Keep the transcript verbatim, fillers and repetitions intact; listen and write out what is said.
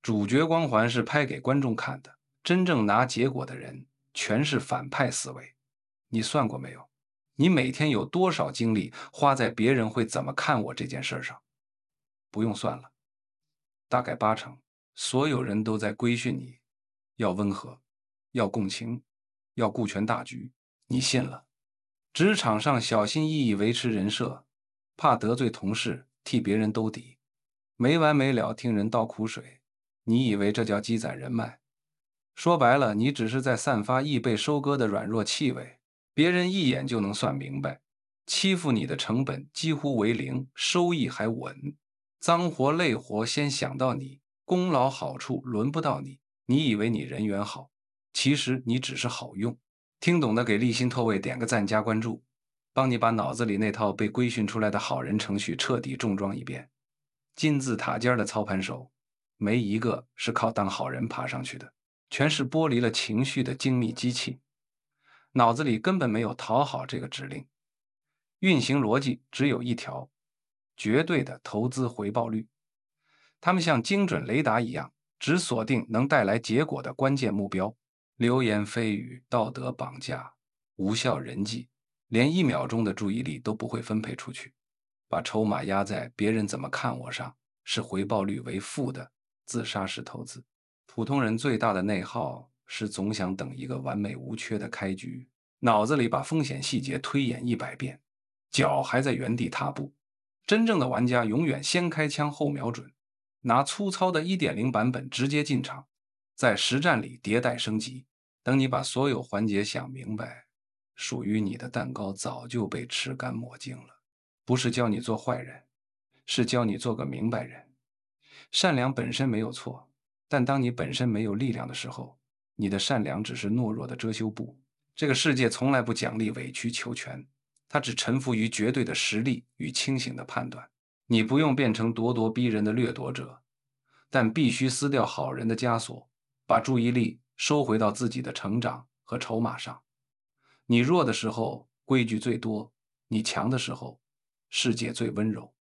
主角光环是拍给观众看的，真正拿结果的人全是反派思维。你算过没有？你每天有多少精力花在别人会怎么看我这件事上？不用算了，大概八成。所有人都在规训你，要温和，要共情，要顾全大局。你信了？职场上小心翼翼维持人设，怕得罪同事，替别人兜底，没完没了听人倒苦水。你以为这叫积攒人脉？说白了，你只是在散发易被收割的软弱气味，别人一眼就能算明白。欺负你的成本几乎为零，收益还稳。脏活累活先想到你，功劳好处轮不到你。你以为你人缘好，其实你只是好用。听懂的给立新透位点个赞加关注，帮你把脑子里那套被规训出来的好人程序彻底重装一遍。金字塔尖的操盘手，没一个是靠当好人爬上去的，全是剥离了情绪的精密机器，脑子里根本没有讨好这个指令。运行逻辑只有一条：绝对的投资回报率。他们像精准雷达一样，只锁定能带来结果的关键目标。流言蜚语、道德绑架、无效人际，连一秒钟的注意力都不会分配出去。把筹码压在别人怎么看我上，是回报率为负的自杀式投资。普通人最大的内耗是总想等一个完美无缺的开局，脑子里把风险细节推演一百遍，脚还在原地踏步。真正的玩家永远先开枪后瞄准，拿粗糙的 一点零 版本直接进场，在实战里迭代升级。等你把所有环节想明白，属于你的蛋糕早就被吃干抹净了。不是教你做坏人，是教你做个明白人。善良本身没有错，但当你本身没有力量的时候，你的善良只是懦弱的遮羞布。这个世界从来不奖励委曲求全，它只臣服于绝对的实力与清醒的判断。你不用变成咄咄逼人的掠夺者，但必须撕掉好人的枷锁，把注意力收回到自己的成长和筹码上。你弱的时候规矩最多，你强的时候世界最温柔。